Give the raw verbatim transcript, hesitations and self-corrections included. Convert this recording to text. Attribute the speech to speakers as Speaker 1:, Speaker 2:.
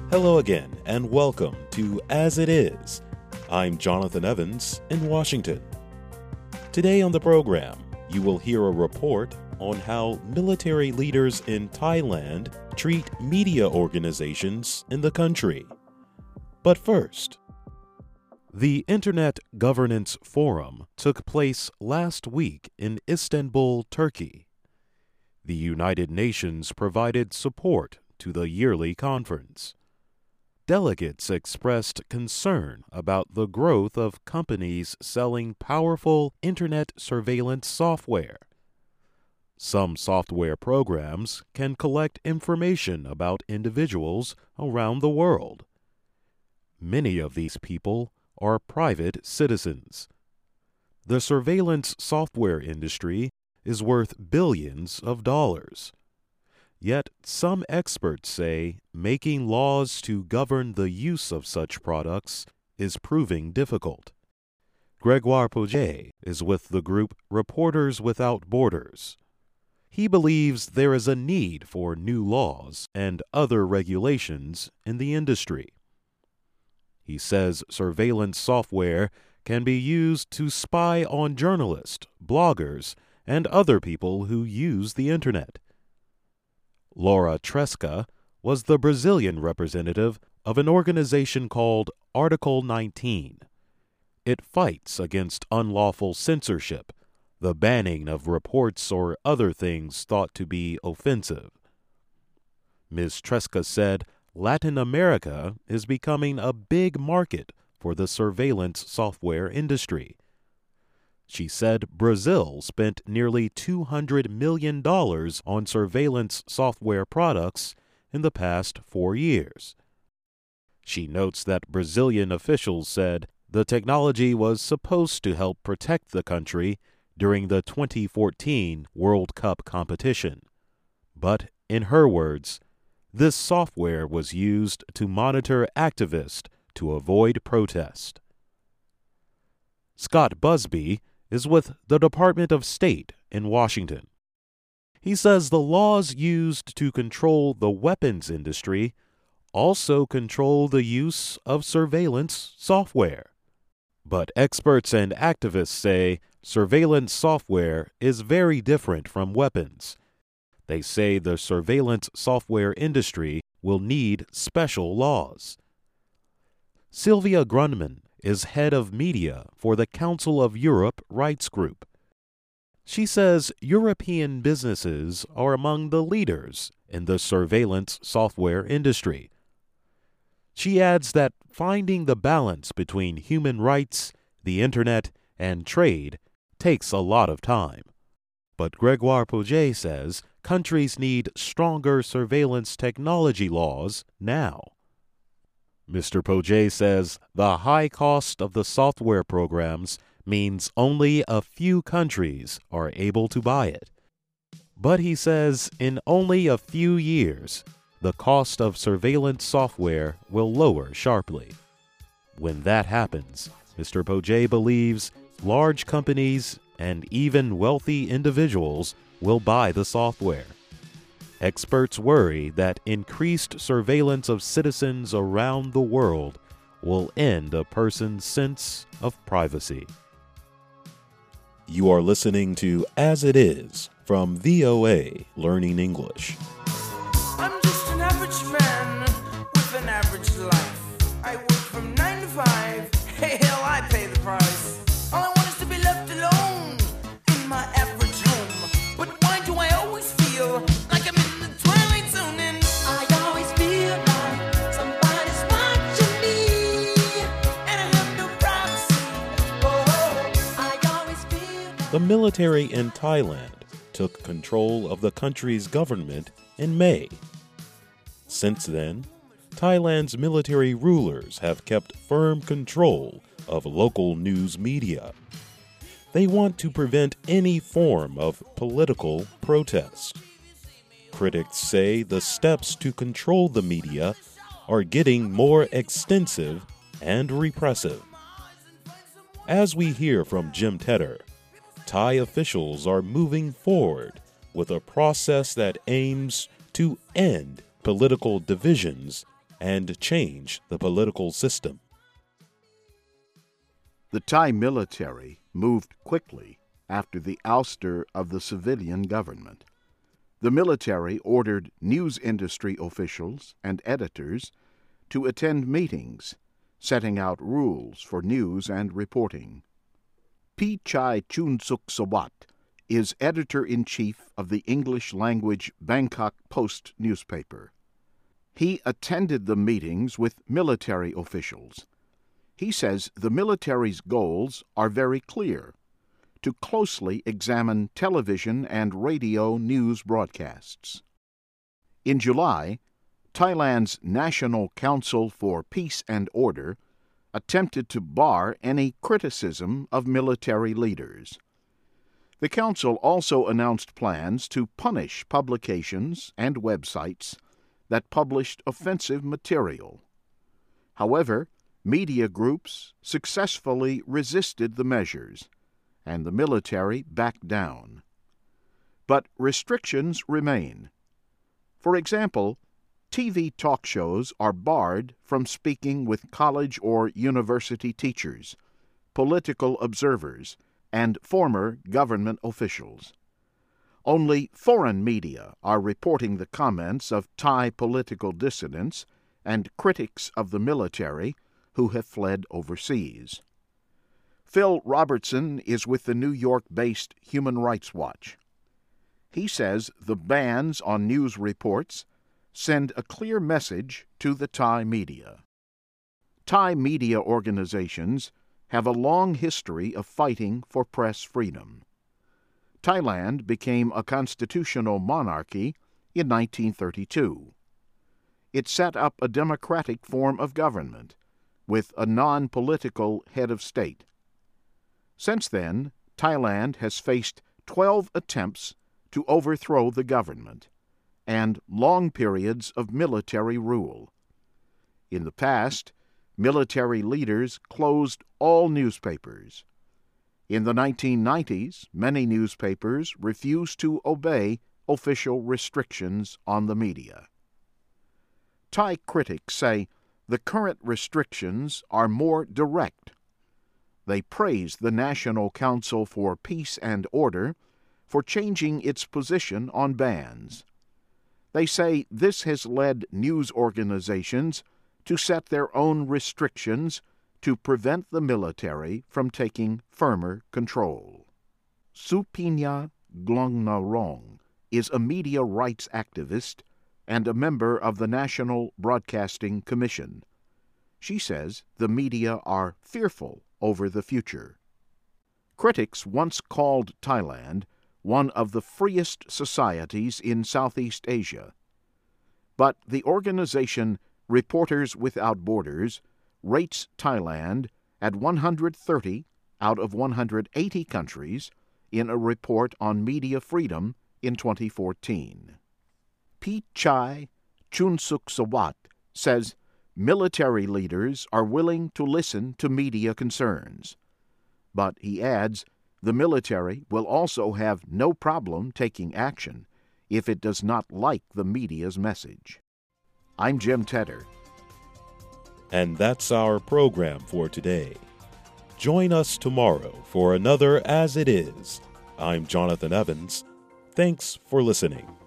Speaker 1: Hello again, and welcome to As It Is. I'm Jonathan Evans in Washington. Today on the program, you will hear a report on how military leaders in Thailand treat media organizations in the country. But first, the Internet Governance Forum took place last week in Istanbul, Turkey. The United Nations provided support to the yearly conference. Delegates expressed concern about the growth of companies selling powerful Internet surveillance software. Some software programs can collect information about individuals around the world. Many of these people are private citizens. The surveillance software industry is worth billions of dollars. Yet some experts say making laws to govern the use of such products is proving difficult. Gregoire Poget is with the group Reporters Without Borders. He believes there is a need for new laws and other regulations in the industry. He says surveillance software can be used to spy on journalists, bloggers, and other people who use the Internet. Laura Tresca was the Brazilian representative of an organization called Article nineteen. It fights against unlawful censorship, the banning of reports or other things thought to be offensive. Miz Tresca said Latin America is becoming a big market for the surveillance software industry. She said Brazil spent nearly two hundred million dollars on surveillance software products in the past four years. She notes that Brazilian officials said the technology was supposed to help protect the country during the twenty fourteen World Cup competition. But, in her words, this software was used to monitor activists to avoid protest. Scott Busby is with the Department of State in Washington. He says the laws used to control the weapons industry also control the use of surveillance software. But experts and activists say surveillance software is very different from weapons. They say the surveillance software industry will need special laws. Sylvia Grundmann is head of media for the Council of Europe Rights Group. She says European businesses are among the leaders in the surveillance software industry. She adds that finding the balance between human rights, the Internet, and trade takes a lot of time. But Gregoire Poget says countries need stronger surveillance technology laws now. Mister Poget says the high cost of the software programs means only a few countries are able to buy it. But he says in only a few years, the cost of surveillance software will lower sharply. When that happens, Mister Poget believes large companies and even wealthy individuals will buy the software. Experts worry that increased surveillance of citizens around the world will end a person's sense of privacy. You are listening to As It Is from V O A Learning English.
Speaker 2: I'm just an average man with an average life. I work from nine to five. Hey, hell, I pay the price. All I want is to be left alone in my average home. But why do I always feel like I'm in the twilight zone? And I always feel like somebody's watching me, and I have no privacy. Oh, I always feel like...
Speaker 1: The military in Thailand took control of the country's government in May. Since then, Thailand's military rulers have kept firm control of local news media. They want to prevent any form of political protest. Critics say the steps to control the media are getting more extensive and repressive. As we hear from Jim Tedder, Thai officials are moving forward with a process that aims to end political divisions and change the political system.
Speaker 3: The Thai military moved quickly after the ouster of the civilian government. The military ordered news industry officials and editors to attend meetings, setting out rules for news and reporting. Pichai Chunsuksawat is editor-in-chief of the English-language Bangkok Post newspaper. He attended the meetings with military officials. He says the military's goals are very clear: to closely examine television and radio news broadcasts. In July, Thailand's National Council for Peace and Order attempted to bar any criticism of military leaders. The council also announced plans to punish publications and websites that published offensive material. However, media groups successfully resisted the measures, and the military backed down. But restrictions remain. For example, T V talk shows are barred from speaking with college or university teachers, political observers, and former government officials. Only foreign media are reporting the comments of Thai political dissidents and critics of the military who have fled overseas. Phil Robertson is with the New York-based Human Rights Watch. He says the bans on news reports send a clear message to the Thai media. Thai media organizations have a long history of fighting for press freedom. Thailand became a constitutional monarchy in nineteen thirty-two. It set up a democratic form of government with a non-political head of state. Since then, Thailand has faced twelve attempts to overthrow the government and long periods of military rule. In the past, military leaders closed all newspapers. In the nineteen nineties, many newspapers refused to obey official restrictions on the media. Thai critics say the current restrictions are more direct. They praise the National Council for Peace and Order for changing its position on bans. They say this has led news organizations to set their own restrictions to prevent the military from taking firmer control. Supinya Glongnarong is a media rights activist and a member of the National Broadcasting Commission. She says the media are fearful over the future. Critics once called Thailand one of the freest societies in Southeast Asia. But the organization Reporters Without Borders rates Thailand at one hundred thirty out of one hundred eighty countries in a report on media freedom in twenty fourteen. Pichai Chunsuksawat says military leaders are willing to listen to media concerns. But he adds the military will also have no problem taking action if it does not like the media's message. I'm Jim Tedder.
Speaker 1: And that's our program for today. Join us tomorrow for another As It Is. I'm Jonathan Evans. Thanks for listening.